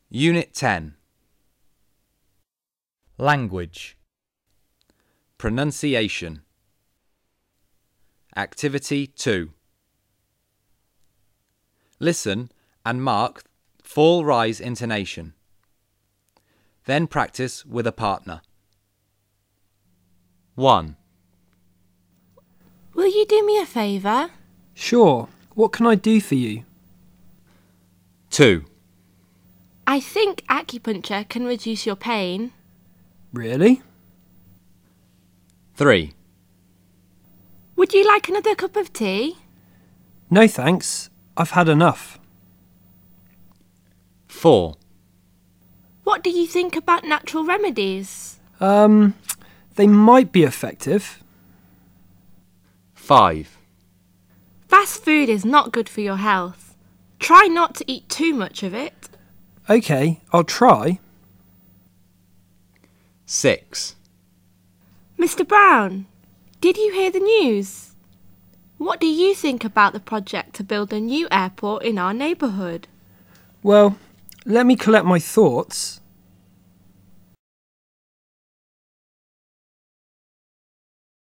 Unit 10. Language. Pronunciation. Activity 2. Listen and mark fall-rise intonation. Then practice with a partner. 1. Will you do me a favour? Sure. What can I do for you? 2. I think acupuncture can reduce your pain. Really? 3. Would you like another cup of tea? No thanks. I've had enough. 4. What do you think about natural remedies? They might be effective. 5. Fast food is not good for your health. Try not to eat too much of it. OK, I'll try. 6. Mr. Brown, did you hear the news? What do you think about the project to build a new airport in our neighbourhood? Well, let me collect my thoughts.